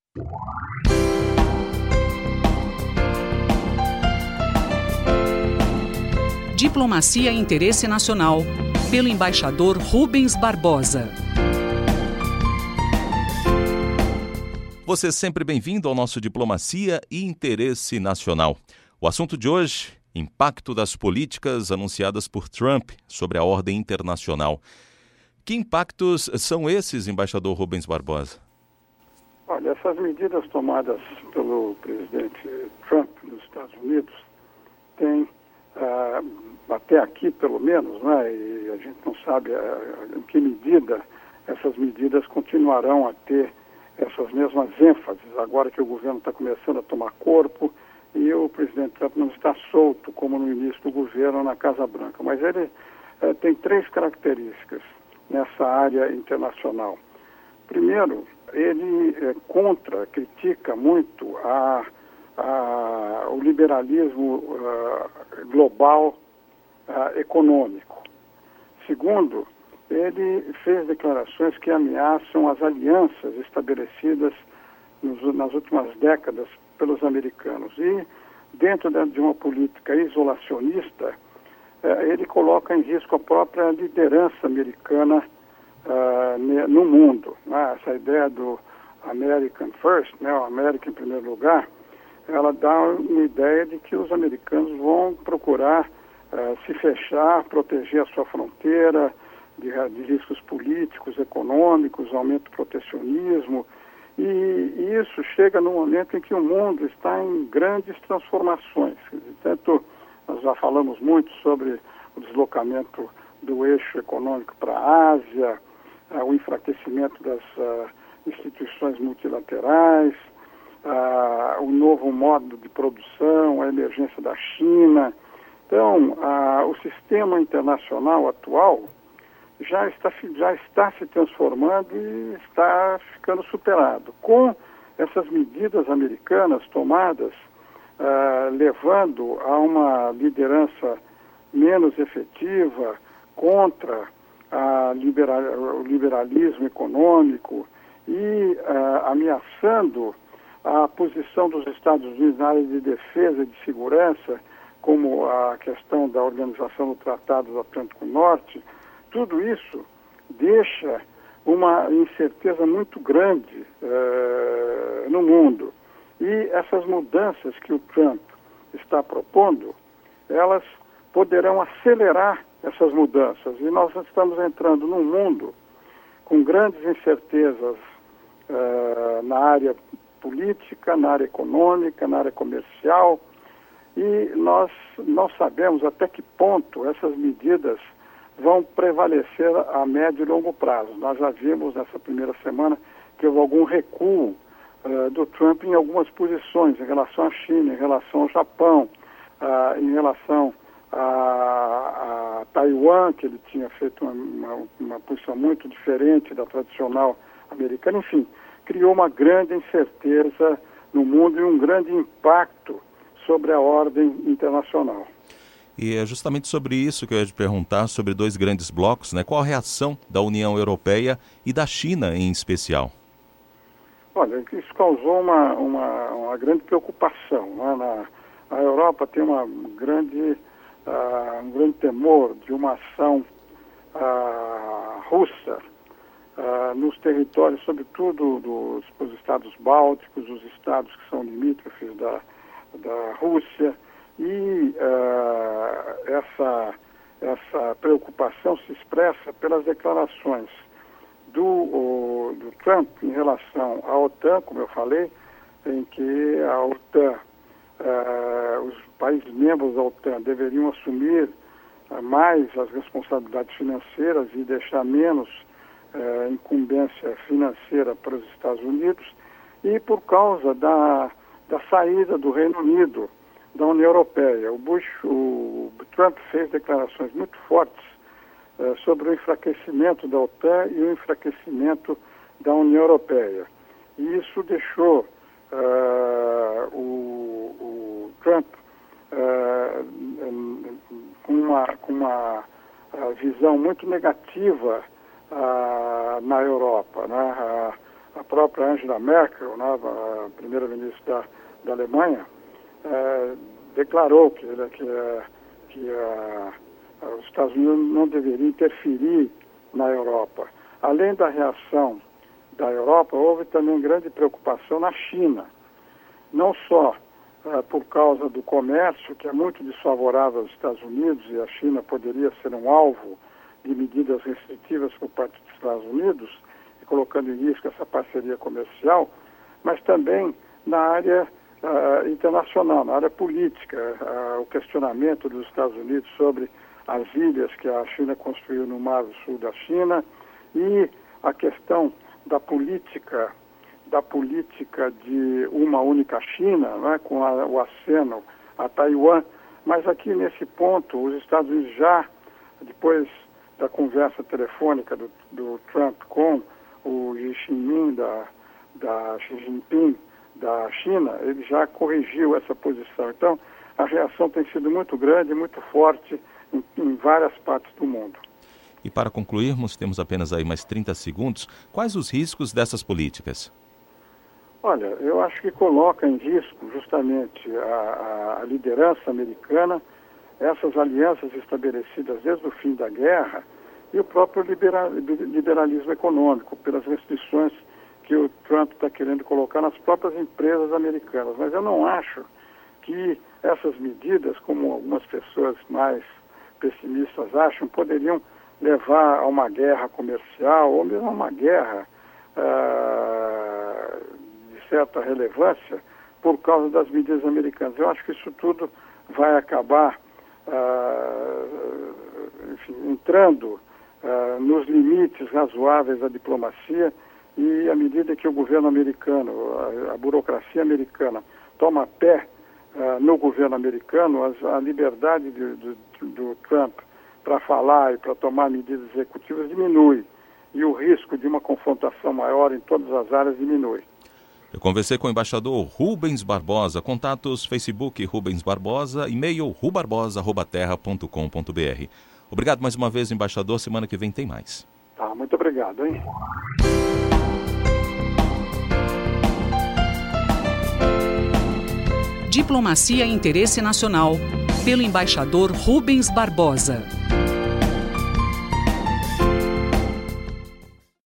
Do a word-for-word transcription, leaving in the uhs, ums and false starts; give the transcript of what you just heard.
Diplomacia e Interesse Nacional, pelo embaixador Rubens Barbosa. Você é sempre bem-vindo ao nosso Diplomacia e Interesse Nacional. O assunto de hoje, impacto das políticas anunciadas por Trump sobre a ordem internacional. Que impactos são esses, embaixador Rubens Barbosa? Olha, essas medidas tomadas pelo presidente Trump nos Estados Unidos têm, ah, até aqui pelo menos, né, e a gente não sabe ah, em que medida essas medidas continuarão a ter essas mesmas ênfases, agora que o governo está começando a tomar corpo e o presidente Trump não está solto, como no início do governo na Casa Branca. Mas ele eh, tem três características nessa área internacional. Primeiro, ele é contra, critica muito a, a, o liberalismo uh, global uh, econômico. Segundo, ele fez declarações que ameaçam as alianças estabelecidas nos, nas últimas décadas pelos americanos. E, dentro de uma política isolacionista, uh, ele coloca em risco a própria liderança americana Uh, no mundo, né? Essa ideia do American First, né? O América em primeiro lugar, ela dá uma ideia de que os americanos vão procurar uh, se fechar, proteger a sua fronteira de, de riscos políticos, econômicos, aumento do protecionismo, e, e isso chega no momento em que o mundo está em grandes transformações. Tanto nós já falamos muito sobre o deslocamento do eixo econômico para a Ásia, uh, o enfraquecimento das uh, instituições multilaterais, uh, o novo modo de produção, a emergência da China. Então, uh, o sistema internacional atual já está, já está se transformando e está ficando superado. Com essas medidas americanas tomadas, uh, levando a uma liderança menos efetiva, contra a liberal, o liberalismo econômico e uh, ameaçando a posição dos Estados Unidos na área de defesa e de segurança, como a questão da organização do Tratado do Atlântico Norte, tudo isso deixa uma incerteza muito grande uh, no mundo. E essas mudanças que o Trump está propondo, elas poderão acelerar essas mudanças. E nós estamos entrando num mundo com grandes incertezas uh, na área política, na área econômica, na área comercial, e nós não sabemos até que ponto essas medidas vão prevalecer a médio e longo prazo. Nós já vimos nessa primeira semana que houve algum recuo uh, do Trump em algumas posições, em relação à China, em relação ao Japão, uh, em relação A, a Taiwan, que ele tinha feito uma, uma, uma posição muito diferente da tradicional americana. Enfim, criou uma grande incerteza no mundo e um grande impacto sobre a ordem internacional. E é justamente sobre isso que eu ia te perguntar, sobre dois grandes blocos, né? Qual a reação da União Europeia e da China em especial? Olha, isso causou uma, uma, uma grande preocupação, né? Na, a Europa tem uma grande... Uh, um grande temor de uma ação uh, russa uh, nos territórios, sobretudo dos, dos estados bálticos, os estados que são limítrofes da, da Rússia, e uh, essa, essa preocupação se expressa pelas declarações do, o, do Trump em relação à OTAN, como eu falei, em que a OTAN, uh, os países membros da OTAN deveriam assumir uh, mais as responsabilidades financeiras e deixar menos uh, incumbência financeira para os Estados Unidos, e por causa da, da saída do Reino Unido da União Europeia. O Bush, o Trump fez declarações muito fortes uh, sobre o enfraquecimento da OTAN e o enfraquecimento da União Europeia. E isso deixou uh, o, o Trump Uh, com uma, com uma uh, visão muito negativa uh, na Europa, né? a própria Angela Merkel, nova primeira-ministra da, da Alemanha, é, declarou que, que, que a, a, os Estados Unidos não deveriam interferir na Europa. Além da reação da Europa, houve também grande preocupação na China, não só é, por causa do comércio, que é muito desfavorável aos Estados Unidos, e a China poderia ser um alvo de medidas restritivas por parte dos Estados Unidos, colocando em risco essa parceria comercial, mas também na área uh, internacional, na área política, uh, o questionamento dos Estados Unidos sobre as ilhas que a China construiu no Mar do Sul da China e a questão da política, da política de uma única China, né, com a, o aceno a Taiwan, mas aqui nesse ponto os Estados Unidos já, depois da conversa telefônica do, do Trump com o Xi Jinping da, da Xi Jinping da China, ele já corrigiu essa posição. Então, a reação tem sido muito grande, muito forte em, em várias partes do mundo. E para concluirmos, temos apenas aí mais trinta segundos, quais os riscos dessas políticas? Olha, eu acho que coloca em risco justamente a, a, a liderança americana, essas alianças estabelecidas desde o fim da guerra, e o próprio liberalismo econômico, pelas restrições que o Trump está querendo colocar nas próprias empresas americanas. Mas eu não acho que essas medidas, como algumas pessoas mais pessimistas acham, poderiam levar a uma guerra comercial ou mesmo a uma guerra ah, de certa relevância por causa das medidas americanas. Eu acho que isso tudo vai acabar ah, enfim, entrando Uh, nos limites razoáveis da diplomacia, e à medida que o governo americano, a, a burocracia americana, toma pé uh, no governo americano, as, a liberdade de, de, do Trump para falar e para tomar medidas executivas diminui, e o risco de uma confrontação maior em todas as áreas diminui. Eu conversei com o embaixador Rubens Barbosa, contatos Facebook Rubens Barbosa, e-mail rubarbosa arroba terra ponto com ponto br. Obrigado mais uma vez, embaixador. Semana que vem tem mais. Tá, muito obrigado, hein? Diplomacia e Interesse Nacional, pelo embaixador Rubens Barbosa.